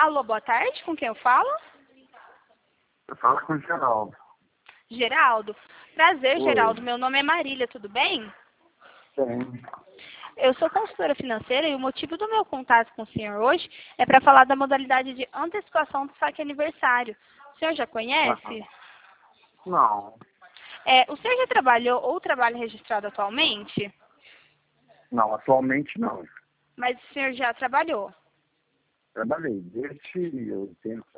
Alô, boa tarde, com quem eu falo? Eu falo com o Geraldo. Geraldo. Prazer, Oi. Geraldo. Meu nome é Marília, tudo bem? Tem. Eu sou consultora financeira e o motivo do meu contato com o senhor hoje é para falar da modalidade de antecipação do saque aniversário. O senhor já conhece? Não. O senhor já trabalhou ou trabalha registrado atualmente? Não, atualmente não. Mas o senhor já trabalhou? Trabalhei desde 80,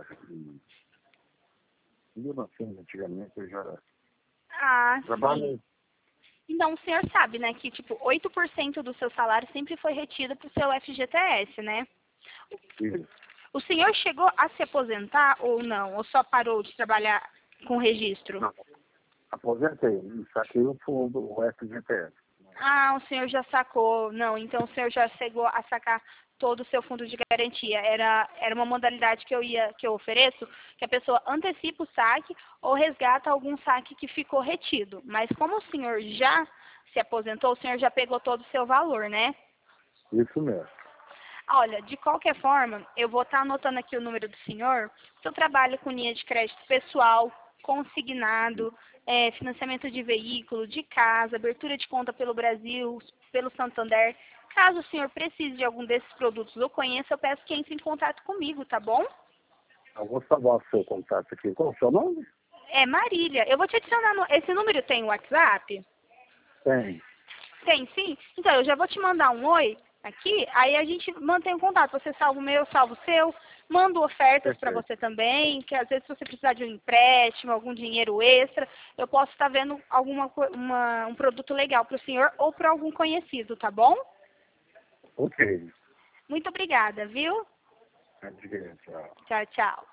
1900 antigamente eu já Ah, trabalhei. sim. Então, o senhor sabe, né, que, 8% do seu salário sempre foi retido para o seu FGTS, né? Isso. O senhor chegou a se aposentar ou não? Ou só parou de trabalhar com registro? Não, aposentei e saquei o fundo, o FGTS. Ah, o senhor já sacou. Não, então o senhor já chegou a sacar todo o seu fundo de garantia. Era uma modalidade que eu ofereço, que a pessoa antecipa o saque ou resgata algum saque que ficou retido. Mas como o senhor já se aposentou, o senhor já pegou todo o seu valor, né? Isso mesmo. Olha, de qualquer forma, eu vou estar anotando aqui o número do senhor. O senhor trabalha com linha de crédito pessoal, consignado, financiamento de veículo, de casa, abertura de conta pelo Brasil, pelo Santander. Caso o senhor precise de algum desses produtos ou conheça, eu peço que entre em contato comigo, tá bom? Eu vou salvar o seu contato aqui. Qual é o seu nome? É Marília. Eu vou te adicionar esse número tem WhatsApp? Tem. Tem, sim? Então, eu já vou te mandar um oi aqui, aí a gente mantém o contato. Você salva o meu, eu salvo o seu, mando ofertas para Perfeito. você também, que às vezes se você precisar de um empréstimo, algum dinheiro extra, eu posso estar vendo um produto legal para o senhor ou para algum conhecido, tá bom? Ok. Muito obrigada, viu? Adiante, tchau. Tchau, tchau.